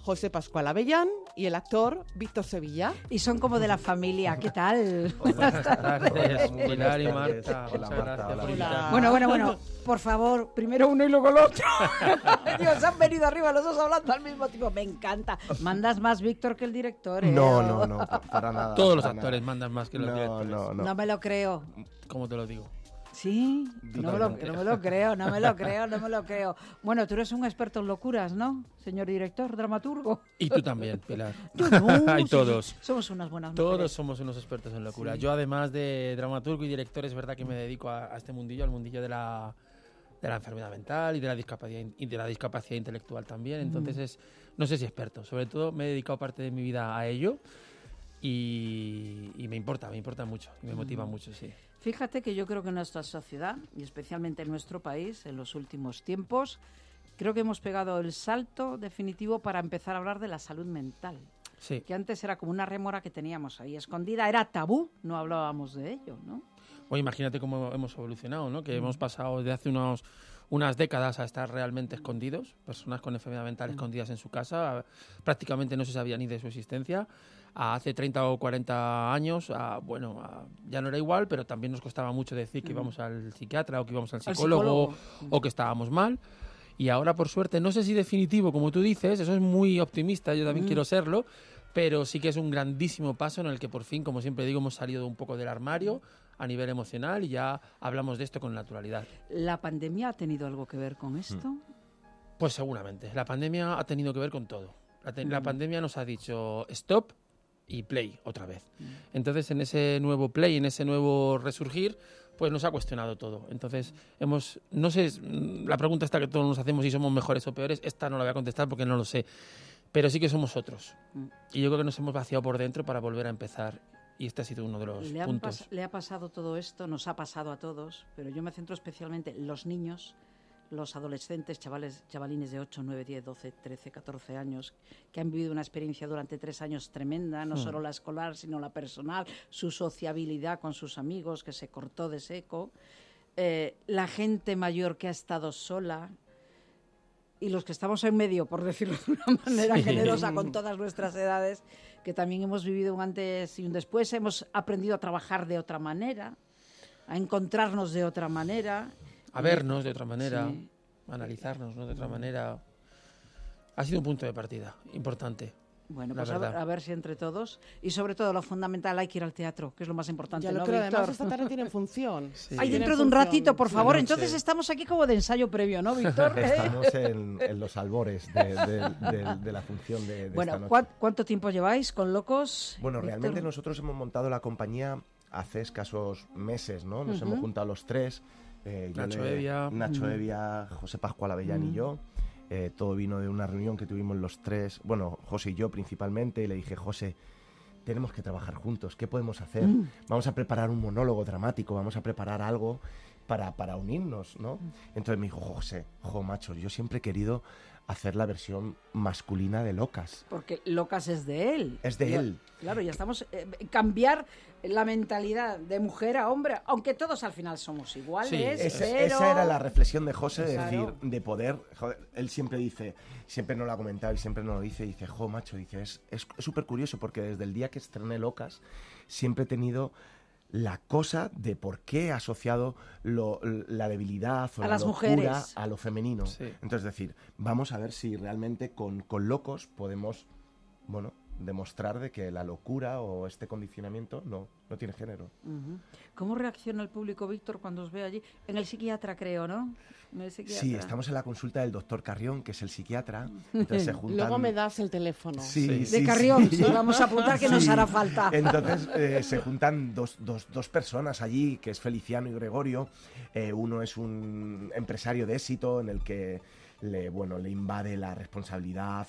José Pascual Avellán y el actor Víctor Sevilla. Y son como de la familia. ¿Qué tal? Gracias, Pilar y Marta. Hola, Muchas Marta, gracias hola, por Pilar. invitarme. Bueno. Por favor, primero uno y luego el otro. Dios, han venido arriba los dos hablando al mismo tiempo. Me encanta. Mandas más, Víctor, que el director, ¿eh? No, para nada. Todos los para actores nada. mandan más que los directores. No me lo creo. ¿Cómo te lo digo? Sí, no me lo creo. Bueno, tú eres un experto en locuras, ¿no, señor director, dramaturgo? Y tú también, Pilar. Yo no, Y todos. Sí, somos unas buenas mujeres. Todos somos unos expertos en locura. Sí. Yo, además de dramaturgo y director, es verdad que me dedico a este mundillo, al mundillo de la enfermedad mental y de la discapacidad intelectual también. Entonces, no sé si experto. Sobre todo, me he dedicado parte de mi vida a ello y me importa mucho y me motiva mucho, sí. Fíjate que yo creo que en nuestra sociedad, y especialmente en nuestro país, en los últimos tiempos, creo que hemos pegado el salto definitivo para empezar a hablar de la salud mental. Sí. Que antes era como una rémora que teníamos ahí escondida, era tabú, no hablábamos de ello, ¿no? Oye, imagínate cómo hemos evolucionado, ¿no? Que hemos pasado de hace unas décadas a estar realmente escondidos, personas con enfermedad mental escondidas en su casa, prácticamente no se sabía ni de su existencia. A hace 30 o 40 años, ya no era igual, pero también nos costaba mucho decir que íbamos al psiquiatra o que íbamos al psicólogo o que estábamos mal. Y ahora, por suerte, no sé si definitivo, como tú dices, eso es muy optimista, yo también quiero serlo, pero sí que es un grandísimo paso en el que por fin, como siempre digo, hemos salido un poco del armario a nivel emocional y ya hablamos de esto con naturalidad. ¿La pandemia ha tenido algo que ver con esto? Pues seguramente. La pandemia ha tenido que ver con todo. La pandemia nos ha dicho stop y play otra vez. Entonces, en ese nuevo play, en ese nuevo resurgir, pues nos ha cuestionado todo. Entonces, no sé, la pregunta esta que todos nos hacemos, si somos mejores o peores, esta no la voy a contestar porque no lo sé. Pero sí que somos otros. Y yo creo que nos hemos vaciado por dentro para volver a empezar. Y este ha sido uno de los puntos. Le ha pasado todo esto, nos ha pasado a todos, pero yo me centro especialmente en los niños, los adolescentes, chavalines de 8, 9, 10, 12, 13, 14 años, que han vivido una experiencia durante 3 años tremenda, no solo la escolar, sino la personal, su sociabilidad con sus amigos, que se cortó de seco, la gente mayor que ha estado sola, y los que estamos en medio, por decirlo de una manera generosa, con todas nuestras edades, que también hemos vivido un antes y un después, hemos aprendido a trabajar de otra manera, a encontrarnos de otra manera, a vernos de otra manera, sí, a analizarnos, ¿no?, de otra manera. Ha sido un punto de partida importante. Bueno, pues a ver si entre todos, y sobre todo lo fundamental, hay que ir al teatro, que es lo más importante, Ya lo ¿no, creo, Víctor? además esta tarde tienen función. Sí. Ay, Tienen dentro de un función. ratito, por favor. Sí, Entonces sí. estamos aquí como de ensayo previo, ¿no, Víctor? Estamos en los albores de la función de Bueno, esta noche. ¿cuánto tiempo lleváis con Locos? Bueno, Víctor? realmente nosotros hemos montado la compañía hace escasos meses, ¿no? Nos hemos juntado los tres. Nacho Evia, José Pascual Avellán y yo. Todo vino de una reunión que tuvimos los tres, bueno, José y yo principalmente, y le dije, José, tenemos que trabajar juntos, ¿qué podemos hacer? Vamos a preparar un monólogo dramático, vamos a preparar algo para unirnos, ¿no? Entonces me dijo, José, macho, yo siempre he querido hacer la versión masculina de Locas. Porque Locas es de él. Es de él. Claro, ya estamos... cambiar la mentalidad de mujer a hombre, aunque todos al final somos iguales, Sí, pero... Esa era la reflexión de José, de Claro. decir, de poder... Joder, él siempre dice, siempre nos lo ha comentado y siempre nos lo dice, macho, dice, es súper curioso porque desde el día que estrené Locas siempre he tenido la cosa de por qué he asociado la debilidad o A la las locura mujeres. a lo femenino. Sí. Entonces, decir, vamos a ver si realmente con Locos podemos, bueno, demostrar de que la locura o este condicionamiento no tiene género. Ujú. ¿Cómo reacciona el público, Víctor, cuando os ve allí? En el psiquiatra, creo, ¿no? En el psiquiatra. Sí, estamos en la consulta del doctor Carrión, que es el psiquiatra. Entonces se juntan... Luego me das el teléfono. Sí, De Carrión, sí, vamos a apuntar que nos Sí. hará falta. Entonces se juntan dos personas allí, que es Feliciano y Gregorio. Uno es un empresario de éxito en el que le invade la responsabilidad,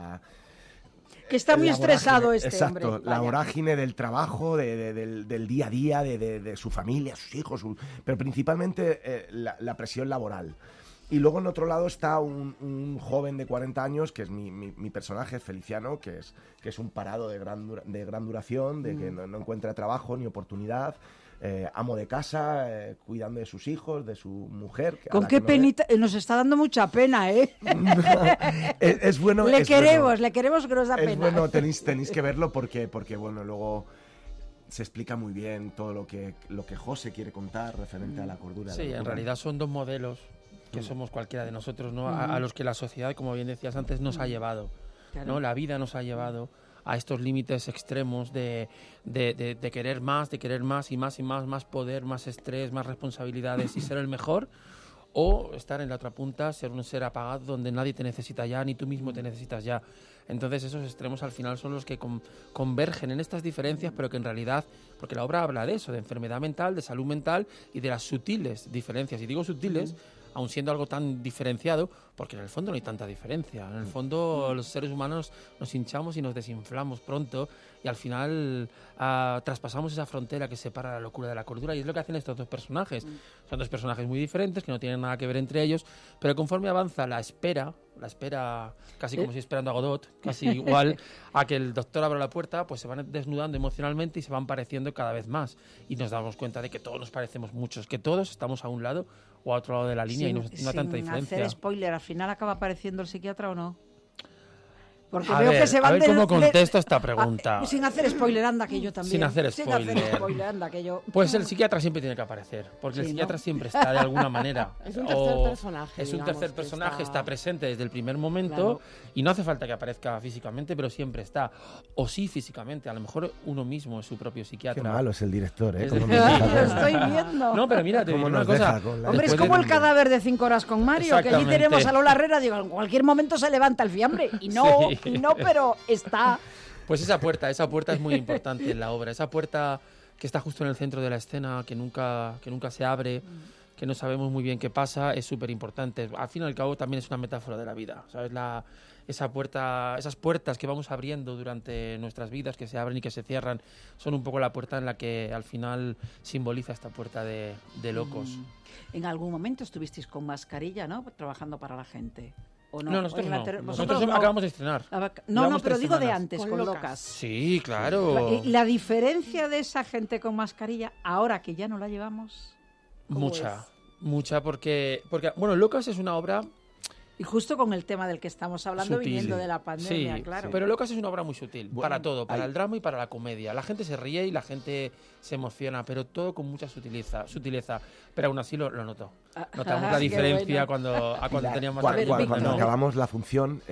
Que está muy la estresado vorágine, este exacto, hombre. la Vaya. vorágine del trabajo, del día a día, de su familia, sus hijos, pero principalmente la presión laboral. Y luego en otro lado está un joven de 40 años, que es mi personaje, Feliciano, que es un parado de gran duración, de que no encuentra trabajo ni oportunidad. amo de casa, cuidando de sus hijos, de su mujer. ¿Con qué penita? Nos está dando mucha pena, ¿eh? Es bueno. Le queremos que nos da pena. Es bueno, tenéis que verlo porque bueno, luego se explica muy bien todo lo que José quiere contar referente a la cordura. Sí, en realidad son dos modelos que somos cualquiera de nosotros, ¿no? A los que la sociedad, como bien decías antes, nos ha llevado, Claro. ¿no? La vida nos ha llevado a estos límites extremos de querer más y más poder, más estrés, más responsabilidades y ser el mejor, o estar en la otra punta, ser un ser apagado donde nadie te necesita ya, ni tú mismo te necesitas ya. Entonces esos extremos al final son los que convergen en estas diferencias, pero que en realidad, porque la obra habla de eso, de enfermedad mental, de salud mental y de las sutiles diferencias. Y digo sutiles, aun siendo algo tan diferenciado, porque en el fondo no hay tanta diferencia. En el fondo los seres humanos nos hinchamos y nos desinflamos pronto y al final traspasamos esa frontera que separa la locura de la cordura, y es lo que hacen estos dos personajes. Son dos personajes muy diferentes, que no tienen nada que ver entre ellos, pero conforme avanza la espera casi como si esperando a Godot, casi igual a que el doctor abra la puerta, pues se van desnudando emocionalmente y se van pareciendo cada vez más, y nos damos cuenta de que todos nos parecemos muchos, que todos estamos a un lado o a otro lado de la línea y no hay tanta diferencia. Sin hacer spoiler, ¿al final acaba apareciendo el psiquiatra o no? Porque A veo ver, que se van cómo contesto esta pregunta. Sin hacer spoiler, anda que yo también. Sin hacer spoiler. Anda que yo. Pues el psiquiatra siempre tiene que aparecer, porque el psiquiatra siempre está de alguna manera. Es un tercer personaje. Es un digamos, tercer que personaje, está presente desde el primer momento, Claro. y no hace falta que aparezca físicamente, pero siempre está. O sí físicamente, a lo mejor uno mismo es su propio Qué psiquiatra. malo es el director, ¿eh? Es Cómo decir, nos Lo deja estoy ver. viendo. No, pero mira, te digo ¿Cómo una nos cosa. deja con la- Hombre, es Después como de- el cadáver de 5 horas con Mario, que allí Exactamente. tenemos a Lola Herrera, digo, en cualquier momento se levanta el fiambre. Y no, Sí. pero está. Pues esa puerta es muy importante en la obra. Esa puerta que está justo en el centro de la escena, que nunca se abre, que no sabemos muy bien qué pasa, es súper importante. Al fin y al cabo también es una metáfora de la vida, ¿sabes? Esas puertas que vamos abriendo durante nuestras vidas, que se abren y que se cierran, son un poco la puerta en la que al final simboliza esta puerta de locos. En algún momento estuvisteis con mascarilla, ¿no? Trabajando para la gente. ¿O no? No, nosotros En la no. tele- Nosotros vosotros no. acabamos de estrenar. No, Llevamos pero 3 digo de semanas. antes, Con con locas. locas. Sí, claro. La diferencia de esa gente con mascarilla, ahora que ya no la llevamos, ¿cómo Mucha, porque bueno, Locas es una obra y justo con el tema del que estamos hablando, sutil. viniendo de la pandemia, Sí, claro. pero Locas es una obra muy sutil, Bueno, para todo, para hay- el drama y para la comedia. La gente se ríe y la gente se emociona, pero todo con mucha sutileza. Pero aún así lo noto. Notamos la Qué diferencia bueno. cuando teníamos Cuando, la Víctor. cuando no. acabamos la función,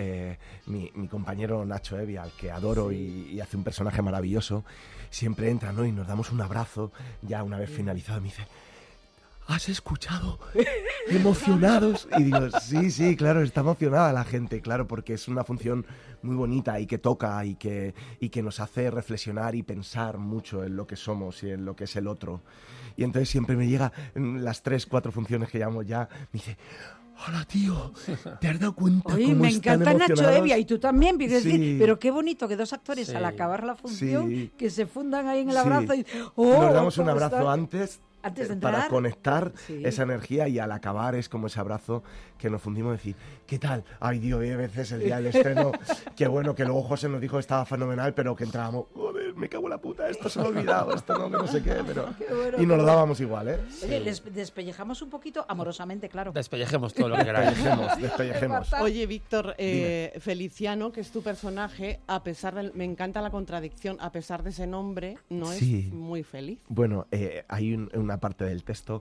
mi compañero Nacho Evia, al que adoro y hace un personaje maravilloso, siempre entra, ¿no? Y nos damos un abrazo, ya una vez finalizado, y me dice: ¿has escuchado? Emocionados. Y digo, sí, claro, está emocionada la gente, claro, porque es una función muy bonita y que toca y que nos hace reflexionar y pensar mucho en lo que somos y en lo que es el otro. Y entonces siempre me llega, en las 3-4 funciones que llevamos ya, me dice: hola, tío, ¿te has dado cuenta Oye, cómo me están encanta Nacho emocionados? Evia y tú también, quieres Sí. decir, pero qué bonito que dos actores Sí. al acabar la función Sí. que se fundan ahí en el Sí. abrazo y ¡oh! Nos damos un ¿cómo abrazo están? antes Antes de para entrar. conectar Sí. esa energía, y al acabar es como ese abrazo que nos fundimos, decir: ¿qué tal? Ay, Dios, 10 veces el día del estreno. Qué bueno, que luego José nos dijo que estaba fenomenal, pero que entrábamos: joder, me cago en la puta, esto se me ha olvidado, esto no, que no sé qué, pero... Qué bueno, Y nos lo dábamos igual, ¿eh? Oye, les despellejamos un poquito amorosamente, claro. Despellejemos todo lo que queráis. Despellejemos. Oye, Víctor, Feliciano, que es tu personaje, a pesar de... Me encanta la contradicción, a pesar de ese nombre, no Sí. es muy feliz. Bueno, hay una parte del texto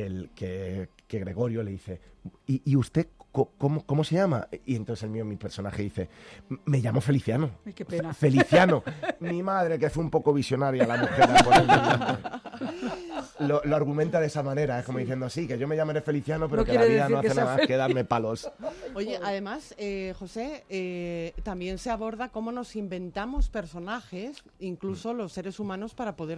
que Gregorio le dice: ¿y usted cómo se llama? Y entonces mi personaje dice: me llamo Feliciano. Ay, qué pena. Feliciano. Mi madre, que fue un poco visionaria la mujer. Lo argumenta de esa manera, es como diciendo: sí, que yo me llamaré Feliciano, pero No que la quiere vida no decir que hace sea nada más que darme palos. Oye, además, José, también se aborda cómo nos inventamos personajes, incluso los seres humanos, para poder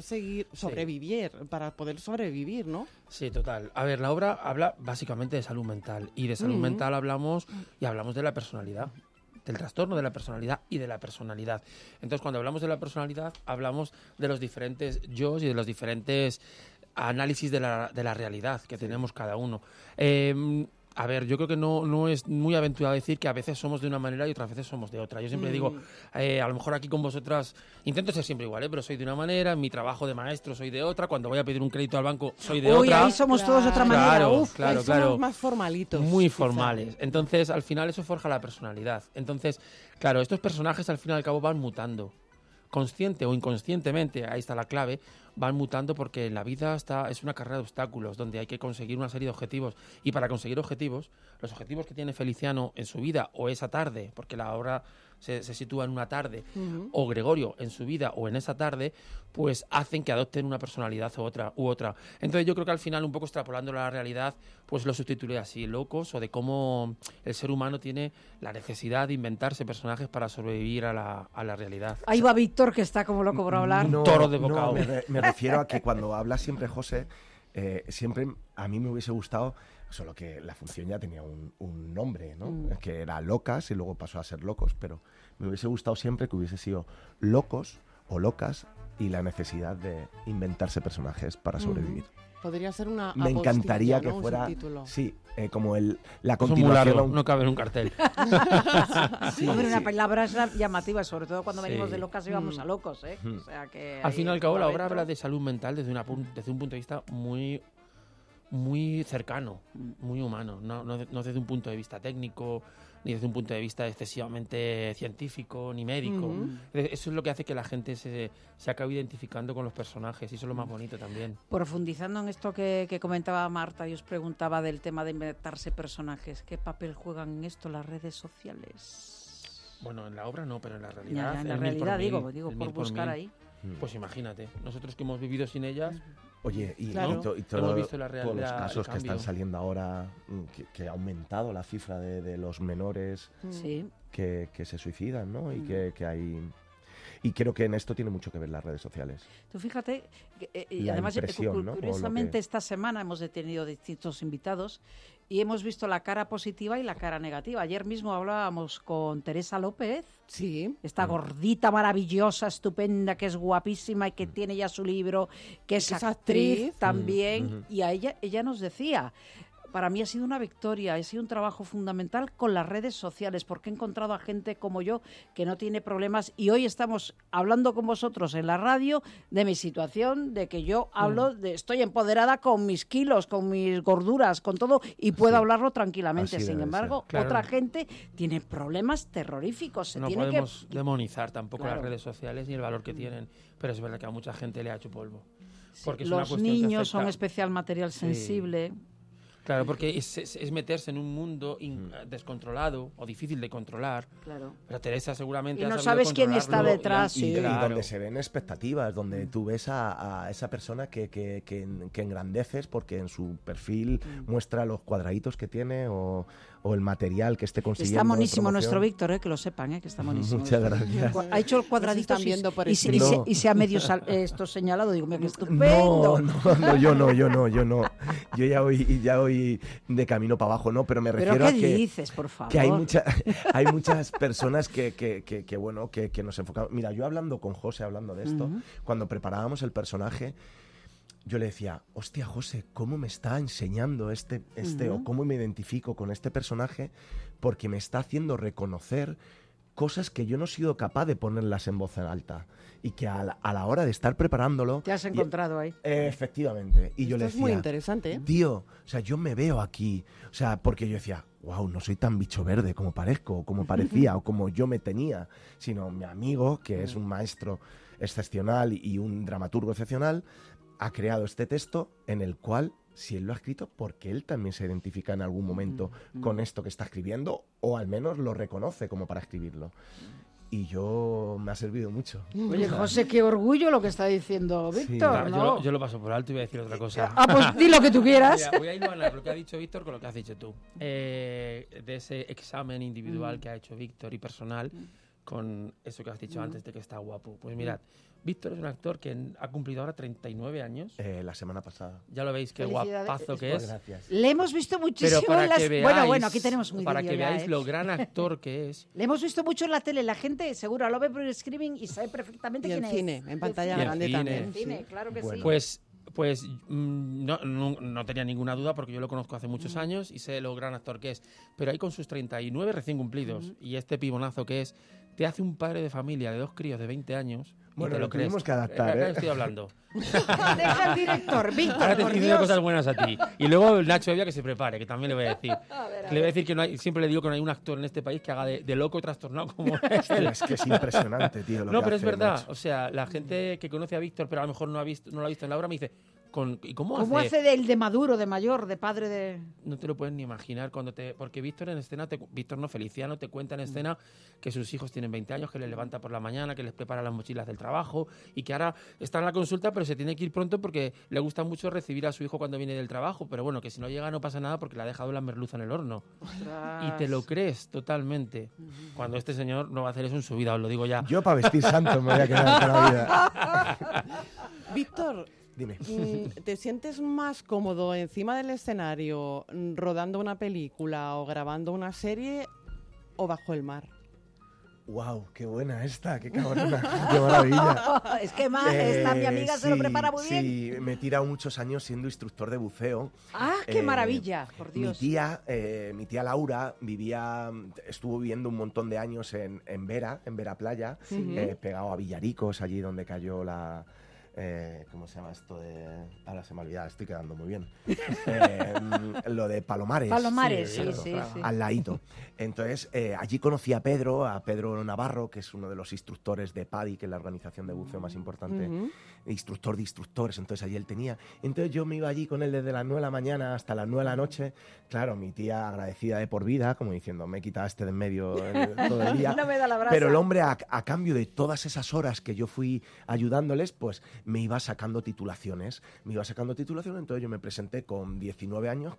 sobrevivir, ¿no? Sí, total. A ver, la obra habla básicamente de salud mental. Y de salud mental hablamos de la personalidad. Del trastorno de la personalidad y de la personalidad. Entonces, cuando hablamos de la personalidad, hablamos de los diferentes yo y de los diferentes análisis de la realidad que tenemos cada uno. A ver, yo creo que no es muy aventurado decir que a veces somos de una manera y otras veces somos de otra. Yo siempre digo, a lo mejor aquí con vosotras, intento ser siempre igual, pero soy de una manera, en mi trabajo de maestro soy de otra, cuando voy a pedir un crédito al banco soy de otra. Ahí somos todos de otra manera. Claro, Uf, claro, ahí claro. somos más formalitos. Muy quizá. formales. Entonces, al final eso forja la personalidad. Entonces, claro, estos personajes al fin y al cabo van mutando. Consciente o inconscientemente, ahí está la clave, van mutando porque la vida es una carrera de obstáculos donde hay que conseguir una serie de objetivos. Y para conseguir objetivos, los objetivos que tiene Feliciano en su vida o esa tarde, porque la obra se sitúa en una tarde, o Gregorio en su vida o en esa tarde, pues hacen que adopten una personalidad u otra. Entonces yo creo que al final, un poco extrapolándolo a la realidad, pues lo sustituiré así, locos, o de cómo el ser humano tiene la necesidad de inventarse personajes para sobrevivir a la realidad. Ahí va Víctor, que está como loco por hablar. Toro de bocado. Me refiero a que cuando habla siempre José, siempre a mí me hubiese gustado, solo que la función ya tenía un nombre, ¿no? Que era Locas y luego pasó a ser Locos, pero me hubiese gustado siempre que hubiese sido Locos o Locas y la necesidad de inventarse personajes para sobrevivir. Podría ser una Me encantaría que ¿no? fuera, Un subtítulo. sí, como la Es muy continuación. largo, a un- no cabe en un cartel. Sí, Hombre, una sí. palabra llamativa, sobre todo cuando Sí. venimos de locas y vamos a locos, ¿eh? O sea que Al ahí fin y al cabo, la obra dentro- habla de salud mental desde un punto de vista muy cercano, muy humano, no desde un punto de vista técnico, ni desde un punto de vista excesivamente científico, ni médico. Eso es lo que hace que la gente se acabe identificando con los personajes, y eso es lo más bonito también. Profundizando en esto que comentaba Marta, y os preguntaba del tema de inventarse personajes, ¿qué papel juegan en esto las redes sociales? Bueno, en la obra no, pero en la realidad... Ya, en la el mil por realidad mil, digo el por mil buscar mil. ahí. Pues imagínate, nosotros que hemos vivido sin ellas... Oye, y, Claro. y Hemos visto la todos los realidad, casos el que están cambio. saliendo ahora, que ha aumentado la cifra de los menores Sí. que se suicidan, ¿no? Y que hay... Y creo que en esto tiene mucho que ver las redes sociales. Tú fíjate, y La además impresión, ¿no? O lo curiosamente que- esta semana hemos tenido distintos invitados y hemos visto la cara positiva y la cara negativa. Ayer mismo hablábamos con Teresa López, Sí. esta gordita maravillosa, estupenda, que es guapísima y que tiene ya su libro, que es Es actriz actriz. también, y a ella nos decía... Para mí ha sido una victoria, ha sido un trabajo fundamental con las redes sociales, porque he encontrado a gente como yo que no tiene problemas, y hoy estamos hablando con vosotros en la radio de mi situación, de que yo hablo, estoy empoderada con mis kilos, con mis gorduras, con todo, y puedo hablarlo tranquilamente. Así Sin debe embargo, ser. Claro. otra gente tiene problemas terroríficos. Se No tiene podemos que... demonizar tampoco Claro. las redes sociales ni el valor que tienen, pero es verdad que a mucha gente le ha hecho polvo. Porque es una Los cuestión que niños son afecta- especial material sensible. Claro, porque es meterse en un mundo descontrolado o difícil de controlar. Claro. Pero Teresa seguramente Y ha no sabido sabes quién está controlarlo detrás, y- sí. Y claro. donde se ven expectativas, donde tú ves a esa persona que engrandeces porque en su perfil muestra los cuadraditos que tiene o el material que esté consiguiendo. Está en monísimo promoción. nuestro Víctor, que lo sepan, que está monísimo. Muchas gracias. Ha hecho el cuadradito Nos están viendo por y escrito. se ha medio esto señalado. Digo, mira, qué estupendo. No, yo no. Yo ya voy de camino para abajo, no, pero me ¿Pero refiero qué a que... dices, por favor? Que hay muchas personas que nos enfocamos. Mira, yo hablando con José, hablando de esto, cuando preparábamos el personaje, yo le decía, hostia, José, ¿cómo me está enseñando o cómo me identifico con este personaje? Porque me está haciendo reconocer cosas que yo no he sido capaz de ponerlas en voz alta y que a la hora de estar preparándolo... Te has encontrado ahí. Efectivamente. Y yo Esto le es decía... muy interesante, ¿eh? Tío, o sea, yo me veo aquí. O sea, porque yo decía, wow, no soy tan bicho verde como parezco, o como parecía, o como yo me tenía, sino mi amigo, que es un maestro excepcional y un dramaturgo excepcional, ha creado este texto en el cual, si él lo ha escrito, porque él también se identifica en algún momento con esto que está escribiendo, o al menos lo reconoce como para escribirlo. Y yo me ha servido mucho. Oye, José, qué orgullo lo que está diciendo Sí, Víctor, Mira, ¿no? yo lo paso por alto y voy a decir otra cosa. Ah, pues di lo que tú quieras. Mira, voy a hilvanar lo que ha dicho Víctor con lo que has dicho tú. De ese examen individual que ha hecho Víctor y personal, con eso que has dicho antes de que está guapo. Pues mirad, Víctor es un actor que ha cumplido ahora 39 años. La semana pasada. Ya lo veis, qué Felicidades. guapazo que Pues es. gracias. Le hemos visto muchísimo Pero para en las... que veáis, bueno, aquí tenemos muy para vídeo que ya, veáis ¿eh? lo gran actor que es. Le hemos visto mucho en la tele. La gente seguro lo ve por el streaming y sabe perfectamente Y quién en es. cine, en pantalla Y en grande cine. también. En cine, sí. claro que Bueno. sí. Pues Pues no tenía ninguna duda porque yo lo conozco hace muchos años y sé lo gran actor que es. Pero ahí con sus 39 recién cumplidos y este pibonazo que es, te hace un padre de familia de 2 críos de 20 años. Bueno, y te lo crees. tenemos que adaptar, Acá estoy hablando. Deja al director, Víctor, Ahora te por estoy diciendo Dios. cosas buenas a ti. Y luego Nacho Evia que se prepare, que también le voy a decir. Le voy a decir que no hay, siempre le digo que no hay un actor en este país que haga de loco y trastornado como él. Es que es impresionante, tío. No, pero es hace, verdad. macho. O sea, la gente que conoce a Víctor, pero a lo mejor no lo ha visto en la obra, me dice, ¿y cómo ¿Cómo hace del de maduro, de mayor, de padre de...? No te lo puedes ni imaginar porque Víctor en escena, Víctor no, Feliciano te cuenta en escena que sus hijos tienen 20 años, que les levanta por la mañana, que les prepara las mochilas del trabajo y que ahora está en la consulta pero se tiene que ir pronto porque le gusta mucho recibir a su hijo cuando viene del trabajo, pero bueno, que si no llega no pasa nada porque le ha dejado la merluza en el horno. Ostras. Y te lo crees totalmente. Cuando este señor no va a hacer eso en su vida, os lo digo ya. Yo para vestir santo me voy a quedar toda la vida. Víctor, Dime. ¿te sientes más cómodo encima del escenario rodando una película o grabando una serie o bajo el mar? ¡Wow! ¡Qué buena esta! ¡Qué cabrona! ¡Qué maravilla! Es que más, esta mi amiga se lo prepara muy bien. Sí, me he tirado muchos años siendo instructor de buceo. ¡Ah, qué maravilla! Por Dios. Mi tía Laura estuvo viviendo un montón de años en Vera Playa, pegado a Villaricos, allí donde cayó la... ¿cómo se llama esto? Ahora se me ha olvidado, estoy quedando muy bien. Lo de Palomares. Palomares, Sí, sí. Al ladito. Entonces, allí conocí a Pedro Navarro, que es uno de los instructores de PADI, que es la organización de buceo más importante, instructor de instructores, entonces allí él tenía. Entonces yo me iba allí con él desde las 9 de la mañana hasta las 9 de la noche. Claro, mi tía agradecida de por vida, como diciendo, me he quitado de en medio todo el día. No me da la brasa. Pero el hombre, a cambio de todas esas horas que yo fui ayudándoles, pues me iba sacando titulaciones. Entonces yo me presenté con 19 años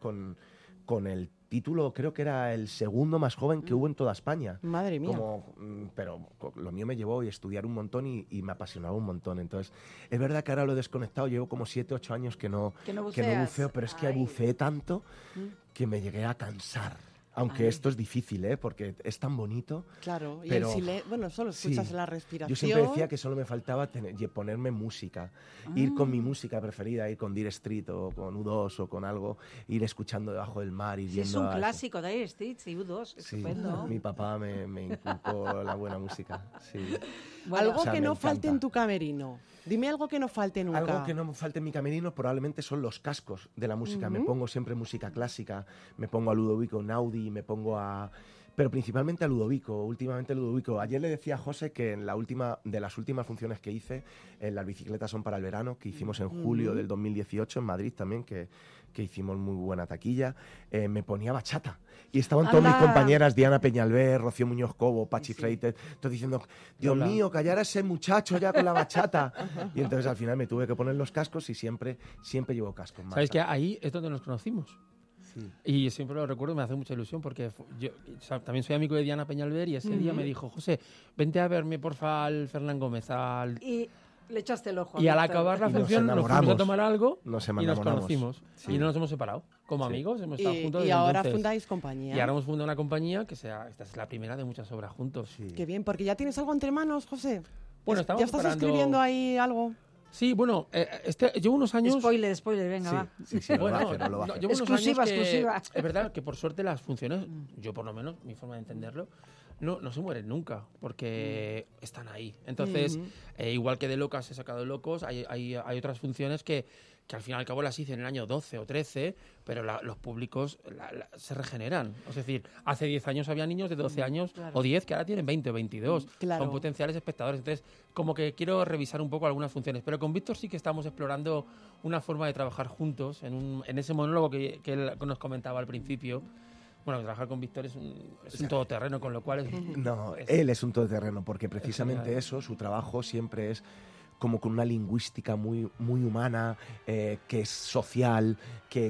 con el título, creo que era el segundo más joven que hubo en toda España. Madre mía. Pero lo mío me llevó a estudiar un montón y me apasionaba un montón. Entonces, es verdad que ahora lo he desconectado, llevo como 7, 8 años que no buceo, pero es que buceé tanto que me llegué a cansar. Aunque esto es difícil, porque es tan bonito. Claro, y pero, el silencio, bueno, solo escuchas la respiración. Yo siempre decía que solo me faltaba ponerme música, ir con mi música preferida, ir con Dire Street o con U2 o con algo, ir escuchando debajo del mar y Sí, viendo... es un clásico, Dire Street y U2, Sí, estupendo. mi papá me inculcó la buena música, sí. Bueno, algo o sea, que me no falte encanta. en tu camerino. Dime algo que no falte nunca. Algo que no me falte en mi camerino probablemente son los cascos de la música. Me pongo siempre música clásica, me pongo a Ludovico Einaudi, me pongo a... Pero principalmente a Ludovico, últimamente Ludovico. Ayer le decía a José que en de las últimas funciones que hice, en Las bicicletas son para el verano, que hicimos en julio del 2018 en Madrid también, que hicimos muy buena taquilla, me ponía bachata. Y estaban todas mis compañeras, Diana Peñalver, Rocío Muñoz Cobo, Pachi Freites, todos diciendo, Dios mío, callar a ese muchacho ya con la bachata. Y entonces al final me tuve que poner los cascos y siempre llevo cascos. ¿Sabes que ahí es donde nos conocimos? Sí. Y siempre lo recuerdo, me hace mucha ilusión porque yo también soy amigo de Diana Peñalver y ese día me dijo, José, vente a verme porfa al Fernán Gómez. Y le echaste el ojo. Y al Víctor. acabar la Y nos función nos fuimos a enamoramos. tomar algo Nos y nos enamoramos. conocimos. Sí. Y no nos hemos separado. Como amigos, hemos estado juntos Y desde ahora entonces. fundáis compañía. Y ahora hemos fundado una compañía que esta es la primera de muchas obras juntos. Sí. Qué bien, porque ya tienes algo entre manos, José. Bueno, estamos ¿Ya estás preparando- escribiendo ahí algo? Sí, bueno, llevo unos años... Spoiler, venga, Sí, va. sí, lo va a hacer, lo va a hacer. llevo unos Exclusiva, años que- exclusiva. Es verdad que por suerte las funciones, yo por lo menos, mi forma de entenderlo, no se mueren nunca, porque están ahí. Entonces, igual que de Locas he sacado de Locos, hay otras funciones que al fin y al cabo las hice en el año 12 o 13, pero los públicos se regeneran. Es decir, hace 10 años había niños de 12 años claro. o 10 que ahora tienen 20 o 22, Claro. con potenciales espectadores. Entonces, como que quiero revisar un poco algunas funciones. Pero con Víctor sí que estamos explorando una forma de trabajar juntos en ese monólogo que él nos comentaba al principio. Bueno, trabajar con Víctor es un todoterreno, con lo cual es... No, él es un todoterreno, porque precisamente genial. eso, su trabajo siempre es como con una lingüística muy, muy humana, que es social, que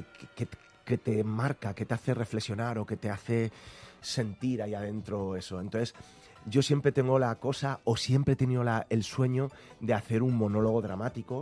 te marca, que te hace reflexionar o que te hace sentir ahí adentro eso. Entonces, yo siempre tengo la cosa, o siempre he tenido el sueño de hacer un monólogo dramático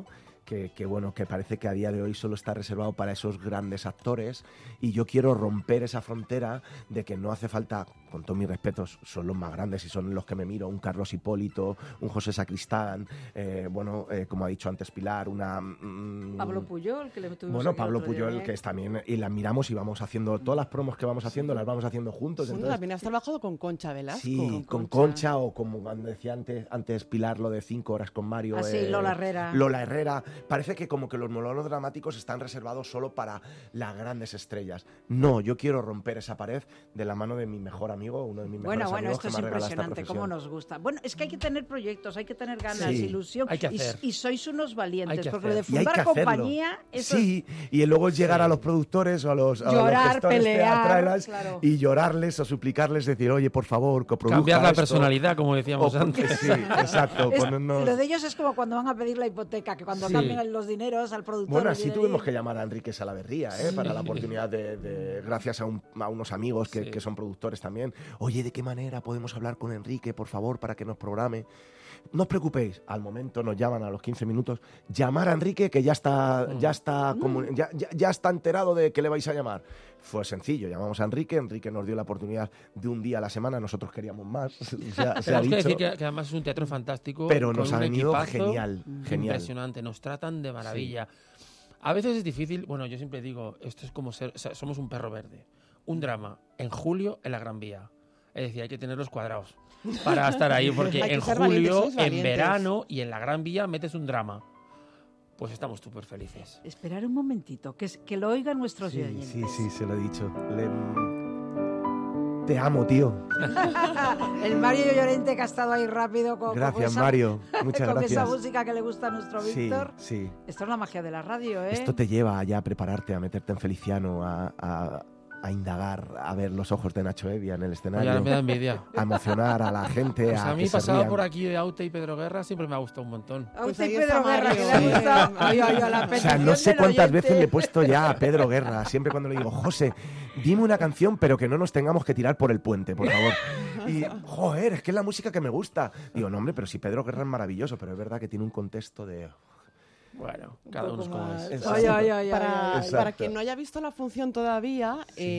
bueno, que parece que a día de hoy solo está reservado para esos grandes actores, y yo quiero romper esa frontera de que no hace falta, con todos mis respetos, son los más grandes y son los que me miro, un Carlos Hipólito, un José Sacristán, como ha dicho antes Pilar, Pablo Puyol, que le tuvimos bueno, aquí el Pablo otro día, Puyol, que es también, y la miramos y vamos haciendo todas las promos que vamos haciendo, las vamos haciendo juntos. Bueno, Entonces, también has trabajado con Concha Velasco. sí, con Concha, o como cuando decía antes Pilar, lo de 5 horas con Mario. sí, Lola Herrera. Lola Herrera. Parece que como que los monólogos dramáticos están reservados solo para las grandes estrellas. No, yo quiero romper esa pared de la mano de mi mejor amigo, uno de mis mejores Bueno, amigos esto que es me ha regalado esta impresionante, cómo profesión. nos gusta. Bueno, es que hay que tener proyectos, hay que tener ganas, Sí, ilusión. hay que hacer. Y sois unos valientes, Hay que porque lo de hacer. Y hay fundar que hacerlo. compañía, eso Sí, y luego es llegar a los productores o a los Llorar, gestores pelear, teatrales claro. y llorarles o suplicarles, decir, oye, por favor, coproduzca Cambiar la esto. personalidad, como decíamos O porque antes. sí, exacto. es- ponernos- lo de ellos es como cuando van a pedir la hipoteca, que cuando Sí. cambian los dineros al productor. Bueno, le así viene tuvimos ahí. que llamar a Enrique Salaverría, para la oportunidad gracias a unos amigos Sí. que son productores también. Oye, ¿de qué manera podemos hablar con Enrique, por favor, para que nos programe? No os preocupéis, al momento nos llaman a los 15 minutos, llamar a Enrique, que ya está enterado de que le vais a llamar. Fue sencillo, llamamos a Enrique nos dio la oportunidad de un día a la semana, nosotros queríamos más, se ha Tenemos que dicho. decir que además es un teatro fantástico. Pero con nos ha un venido equipazo genial. Impresionante, nos tratan de maravilla. A veces es difícil, bueno, yo siempre digo, esto es como somos un perro verde. Un drama en julio en la Gran Vía. Es decir, hay que tenerlos cuadrados para estar ahí, porque Hay que en ser julio, valientes, sois en valientes. verano y en la Gran Vía metes un drama. Pues estamos súper felices. Esperar un momentito, que lo oigan nuestros oyentes. Sí, se lo he dicho. Te amo, tío. El Mario Llorente, que ha estado ahí rápido con Gracias, esa, Mario. Muchas con gracias. esa música que le gusta a nuestro Sí, Víctor. sí. Esto es la magia de la radio, ¿eh? Esto te lleva ya a prepararte, a meterte en Feliciano, a indagar, a ver los ojos de Nacho Evia en el Oye, escenario, ahora me da envidia. a emocionar a la gente, Pues a a mí que se pasaba rían. por aquí de Aute y Pedro Guerra siempre me ha gustado un montón. Pues Aute y ahí Pedro está Guerra, que Mario. le ha gustado. Ay, ay, a la O sea, petición no sé del cuántas oyente. veces le he puesto ya a Pedro Guerra, siempre cuando le digo, José, dime una canción, pero que no nos tengamos que tirar por el puente, por favor. Y, joder, es que es la música que me gusta. Digo, no, hombre, pero si Pedro Guerra es maravilloso, pero es verdad que tiene un contexto de... Bueno, cada uno es poco como más. es. Exacto. Ay, ay, ay, Para, ay. Exacto. para quien no haya visto la función todavía,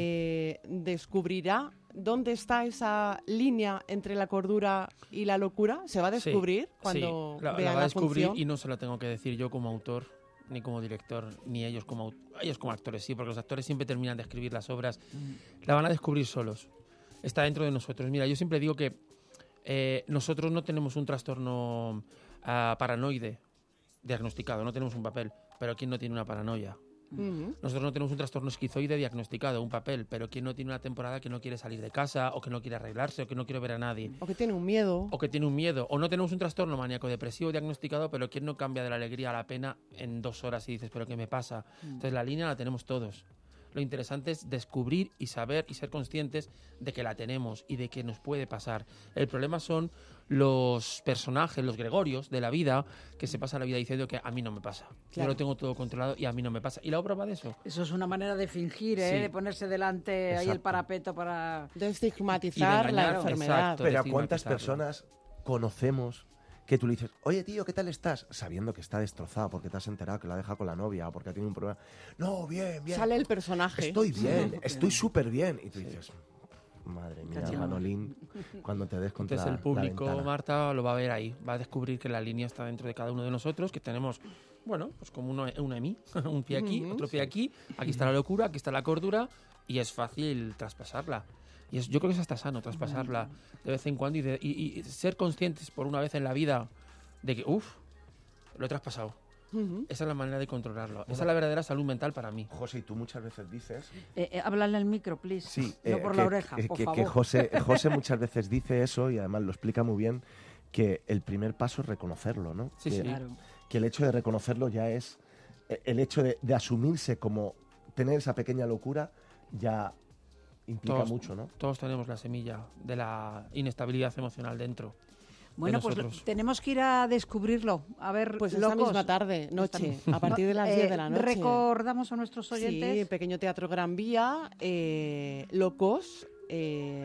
descubrirá dónde está esa línea entre la cordura y la locura. Se va a Sí, descubrir cuando sí, la vean va a la descubrir función. y no se lo tengo que decir yo como autor, ni como director, ni ellos como actores, sí, porque los actores siempre terminan de escribir las obras. La van a descubrir solos. Está dentro de nosotros. Mira, yo siempre digo que nosotros no tenemos un trastorno paranoide diagnosticado, no tenemos un papel, pero ¿quién no tiene una paranoia? Ujú. Nosotros no tenemos un trastorno esquizoide diagnosticado, un papel, pero ¿quién no tiene una temporada que no quiere salir de casa, o que no quiere arreglarse, o que no quiere ver a nadie? O que tiene un miedo. O que tiene un miedo, o no tenemos un trastorno maníaco-depresivo diagnosticado, pero ¿quién no cambia de la alegría a la pena en 2 horas y dices, ¿pero qué me pasa? Entonces la línea la tenemos todos. Lo interesante es descubrir y saber y ser conscientes de que la tenemos y de que nos puede pasar. El problema son los personajes, los gregorios de la vida, que se pasan la vida diciendo que a mí no me pasa. Claro. Yo lo tengo todo controlado y a mí no me pasa. Y la obra va de eso. Eso es una manera de fingir, Sí. de ponerse delante ahí el Exacto. parapeto para... De estigmatizar Y de la engañar, enfermedad. exacto. Pero ¿a cuántas estigmatizarlo. personas conocemos que tú le dices, oye, tío, ¿qué tal estás? Sabiendo que está destrozado porque te has enterado que la deja con la novia o porque ha tenido un problema. No, bien, bien. Sale el personaje. Estoy bien, estoy súper bien. Y tú dices, madre mía, Cachimba. Manolín, cuando te des contra Entonces el la público, ventana. Marta, lo va a ver ahí. Va a descubrir que la línea está dentro de cada uno de nosotros, que tenemos, bueno, pues como una EMI, un pie aquí, otro pie aquí. Aquí está la locura, aquí está la cordura y es fácil traspasarla. Y yo creo que es hasta sano traspasarla de vez en cuando y ser conscientes por una vez en la vida de que, lo he traspasado. Ujú. Esa es la manera de controlarlo. Esa es la verdadera salud mental para mí. José, y tú muchas veces dices... háblale al micro, please. Sí, no por la oreja, por que favor. José muchas veces dice eso y además lo explica muy bien, que el primer paso es reconocerlo, ¿no? Sí, que, sí. Claro. que el hecho de reconocerlo ya es... El hecho de asumirse como tener esa pequeña locura ya implica Todos- mucho, ¿no? Todos tenemos la semilla de la inestabilidad emocional dentro. Bueno, pues nosotros. tenemos que ir a descubrirlo. A ver, Pues esta locos. misma tarde, noche, Esta- a partir de las 10 de la noche. Recordamos a nuestros oyentes. Sí, Pequeño Teatro Gran Vía, Locos,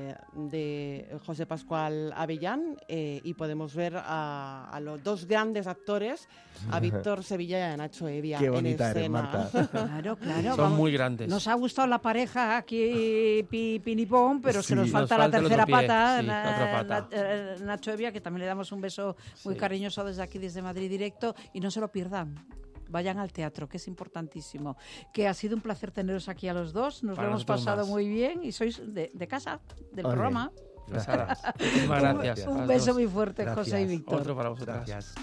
de José Pascual Avellán y podemos ver a los dos grandes actores, a Víctor Sevilla y a Nacho Evia, Qué en bonita eres, escena. Marta. Claro, claro. Son muy grandes. Nos ha gustado la pareja aquí, Pinipón, pero se Sí, nos falta nos la falta el tercera otro pie, pata, sí, la otra pata. Nacho Evia, que también le damos un beso muy Sí. cariñoso desde aquí, desde Madrid Directo, y no se lo pierdan. Vayan al teatro, que es importantísimo. Que ha sido un placer teneros aquí a los dos. Nos Para lo hemos nosotros pasado más. muy bien y sois de casa, del Ole. programa. Besadas. Muchísimas gracias. Un a las beso dos. muy fuerte, Gracias. José y Víctor. Otro para vosotras. Gracias.